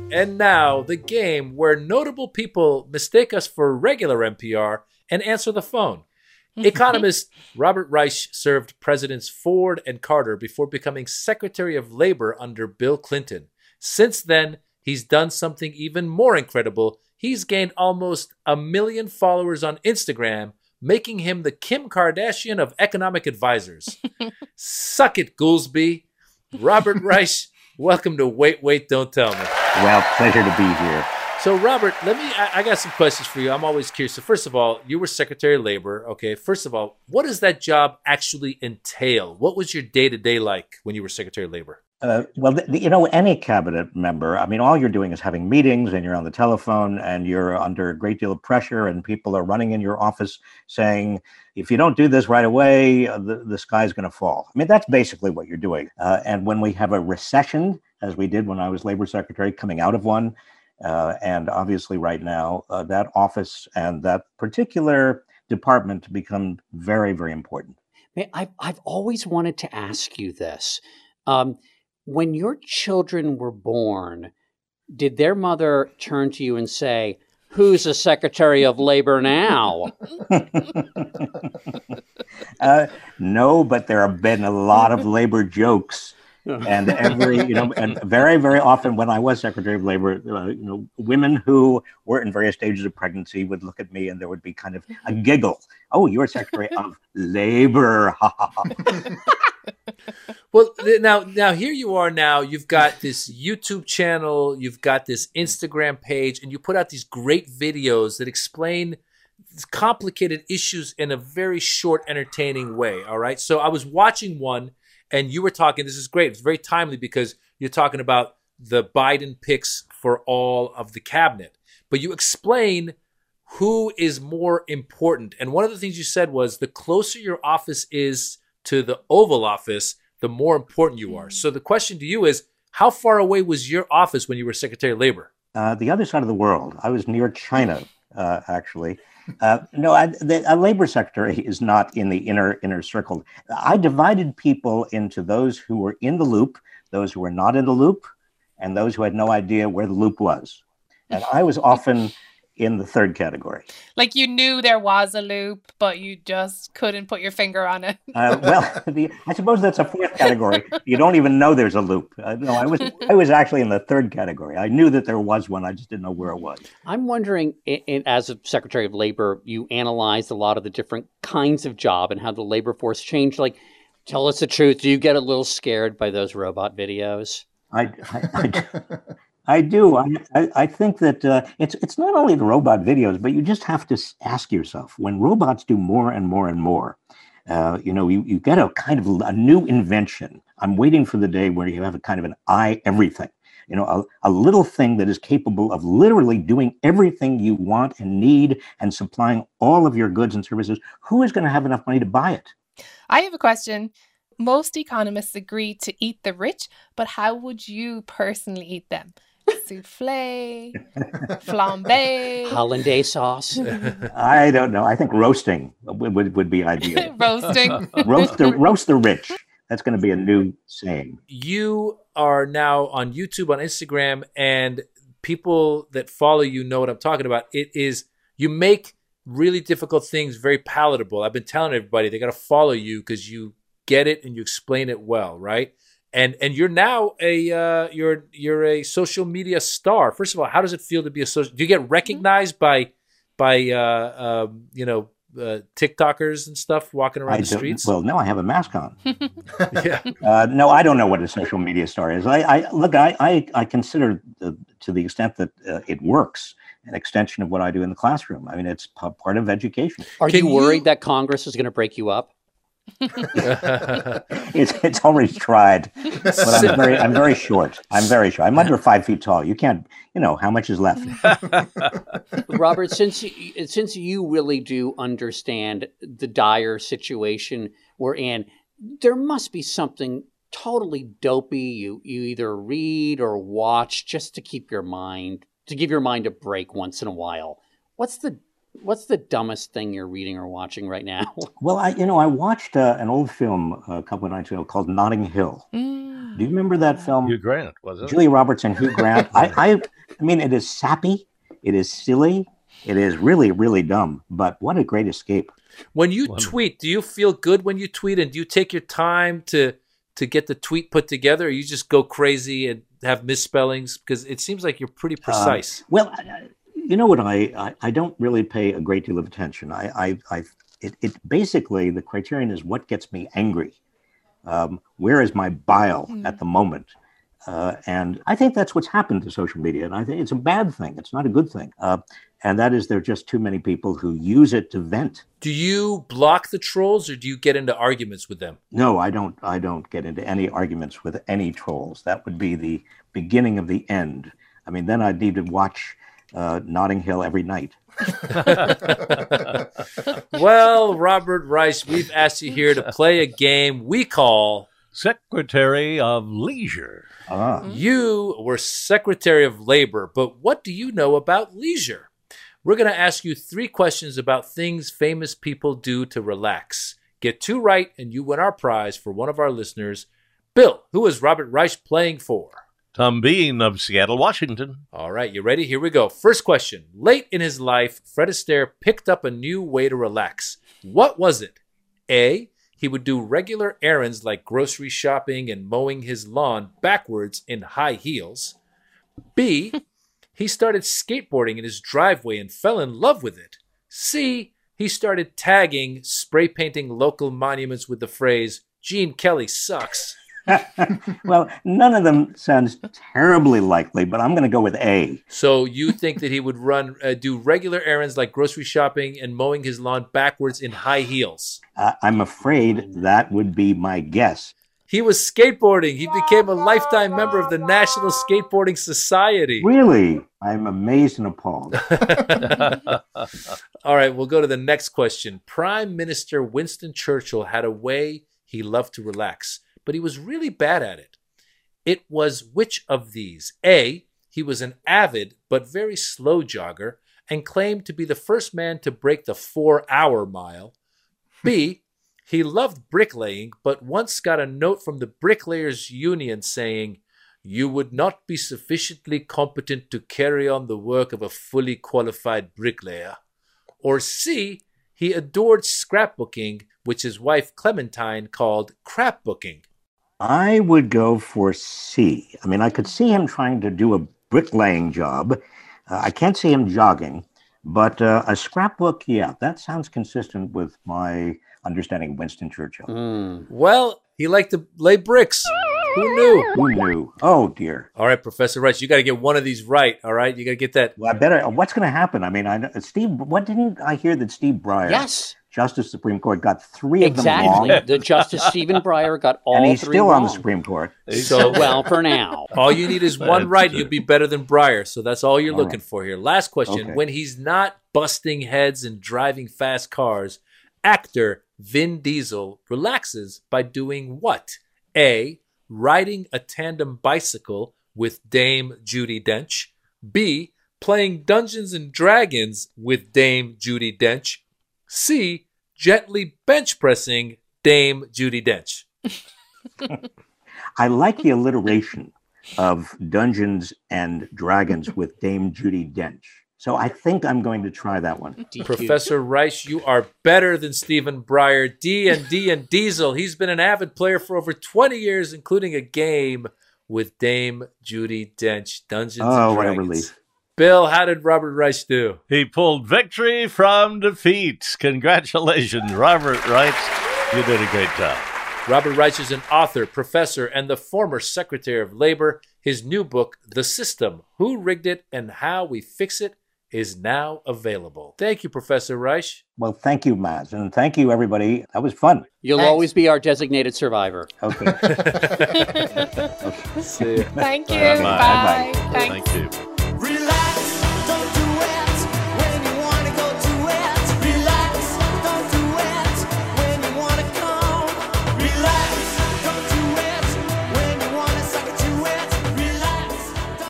And now, the game where notable people mistake us for regular NPR and answer the phone. Economist Robert Reich served Presidents Ford and Carter before becoming Secretary of Labor under Bill Clinton. Since then, he's done something even more incredible. He's gained almost 1 million followers on Instagram, making him the Kim Kardashian of economic advisors. Suck it, Goolsby. Robert Reich, welcome to Wait, Wait, Don't Tell Me. Well, pleasure to be here. So, Robert, I got some questions for you. I'm always curious. So, first of all, you were Secretary of Labor. Okay, first of all, what does that job actually entail? What was your day-to-day like when you were Secretary of Labor? Any cabinet member, I mean, all you're doing is having meetings and you're on the telephone and you're under a great deal of pressure and people are running in your office saying, if you don't do this right away, the sky's going to fall. I mean, that's basically what you're doing. And when we have a recession, as we did when I was Labor Secretary, coming out of one, and obviously right now, that office and that particular department become very, very important. I've always wanted to ask you this. When your children were born, did their mother turn to you and say, "Who's a Secretary of Labor now?" No, but there have been a lot of labor jokes. And and very, very often when I was Secretary of Labor, women who were in various stages of pregnancy would look at me and there would be kind of a giggle. Oh, you're Secretary of Labor. Well, now here you are now. You've got this YouTube channel. You've got this Instagram page, and you put out these great videos that explain complicated issues in a very short, entertaining way. All right. So I was watching one, and you were talking. This is great. It's very timely because you're talking about the Biden picks for all of the cabinet. But you explain who is more important. And one of the things you said was the closer your office is to the Oval Office, the more important you are. So the question to you is, how far away was your office when you were Secretary of Labor? The other side of the world. I was near China, actually. A labor secretary is not in the inner circle. I divided people into those who were in the loop, those who were not in the loop, and those who had no idea where the loop was. And I was often in the third category. Like you knew there was a loop, but you just couldn't put your finger on it. I suppose that's a fourth category. You don't even know there's a loop. No, I was actually in the third category. I knew that there was one. I just didn't know where it was. I'm wondering, as a Secretary of Labor, you analyzed a lot of the different kinds of job and how the labor force changed. Like, tell us the truth. Do you get a little scared by those robot videos? I do. I think that it's not only the robot videos, but you just have to ask yourself, when robots do more and more and more, you get a kind of a new invention. I'm waiting for the day where you have a kind of an everything, a little thing that is capable of literally doing everything you want and need and supplying all of your goods and services. Who is going to have enough money to buy it? I have a question. Most economists agree to eat the rich, but how would you personally eat them? Souffle, flambe, hollandaise sauce. I don't know. I think roasting would be ideal. Roasting. Roast the rich. That's going to be a new saying. You are now on YouTube, on Instagram, and people that follow you know what I'm talking about. It is, you make really difficult things very palatable. I've been telling everybody they got to follow you because you get it and you explain it well, right? And you're now you're a social media star. First of all, how does it feel to be a social? Do you get recognized by TikTokers and stuff walking around the streets? Well, no, I have a mask on. Yeah. No, I don't know what a social media star is. I consider to the extent that it works an extension of what I do in the classroom. I mean, it's part of education. Are you worried that Congress is going to break you up? It's already tried, but I'm very short. I'm under 5 feet tall. You can't, how much is left? Robert, since you really do understand the dire situation we're in, there must be something totally dopey you either read or watch just to give your mind a break once in a while. What's the dumbest thing you're reading or watching right now? Well, I watched an old film a couple of nights ago called Notting Hill. Do you remember that film? Hugh Grant, was it? Julia Roberts and Hugh Grant. I mean, it is sappy. It is silly. It is really, really dumb. But what a great escape. When you tweet, do you feel good when you tweet? And do you take your time to get the tweet put together? Or you just go crazy and have misspellings? Because it seems like you're pretty precise. Well, you know what? I don't really pay a great deal of attention. It basically, the criterion is what gets me angry. Where is my bile at the moment? And I think that's what's happened to social media. And I think it's a bad thing. It's not a good thing. And that is there are just too many people who use it to vent. Do you block the trolls or do you get into arguments with them? No, I don't get into any arguments with any trolls. That would be the beginning of the end. I mean, then I'd need to watch Notting Hill every night. Well, Robert Reich, we've asked you here to play a game we call Secretary of Leisure. You were Secretary of Labor, but what do you know about leisure? We're going to ask you 3 questions about things famous people do to relax. Get 2 right, and you win our prize for one of our listeners. Bill, who is Robert Reich playing for? Tom Bean of Seattle, Washington. All right, you ready? Here we go. First question. Late in his life, Fred Astaire picked up a new way to relax. What was it? A, he would do regular errands like grocery shopping and mowing his lawn backwards in high heels. B, he started skateboarding in his driveway and fell in love with it. C, he started tagging, spray painting local monuments with the phrase, Gene Kelly sucks. Well, none of them sounds terribly likely, but I'm going to go with A. So you think that he would do regular errands like grocery shopping and mowing his lawn backwards in high heels? I'm afraid that would be my guess. He was skateboarding. He became a lifetime member of the National Skateboarding Society. Really? I'm amazed and appalled. All right, we'll go to the next question. Prime Minister Winston Churchill had a way he loved to relax, but he was really bad at it. It was which of these? A, he was an avid but very slow jogger and claimed to be the first man to break the 4-hour mile. B, he loved bricklaying, but once got a note from the Bricklayers Union saying, "You would not be sufficiently competent to carry on the work of a fully qualified bricklayer." Or C, he adored scrapbooking, which his wife Clementine called crapbooking. I would go for C. I mean, I could see him trying to do a bricklaying job. I can't see him jogging, but a scrapbook, yeah, that sounds consistent with my understanding of Winston Churchill. Well, he liked to lay bricks. Who knew? Who knew? Oh, dear. All right, Professor Reich, you got to get one of these right, all right? You got to get that. Well, I better. What's going to happen? I mean, what didn't I hear that Steve Breyer, Yes. Justice Supreme Court, got 3 of them Exactly. wrong? The Justice Stephen Breyer got all And he's 3 still wrong. on the Supreme Court. So, Well, for now. all you need is one right. You'll be better than Breyer. So that's all you're looking for here. Last question. Okay. When he's not busting heads and driving fast cars, actor Vin Diesel relaxes by doing what? A, riding a tandem bicycle with Dame Judi Dench. B, playing Dungeons and Dragons with Dame Judi Dench. C, gently bench pressing Dame Judi Dench. I like the alliteration of Dungeons and Dragons with Dame Judi Dench. So I think I'm going to try that one. Professor Reich, you are better than Stephen Breyer. D&D and Diesel. He's been an avid player for over 20 years, including a game with Dame Judi Dench, Dungeons and Dragons. Oh, what a relief. Bill, how did Robert Reich do? He pulled victory from defeat. Congratulations, Robert Reich. You did a great job. Robert Reich is an author, professor, and the former Secretary of Labor. His new book, The System, Who Rigged It and How We Fix It, is now available. Thank you, Professor Reich. Well, thank you, Maz. And thank you, everybody. That was fun. You'll always be our designated survivor. Okay. See ya. Thank you. Bye-bye. Bye. Bye-bye. Thanks. Thank you.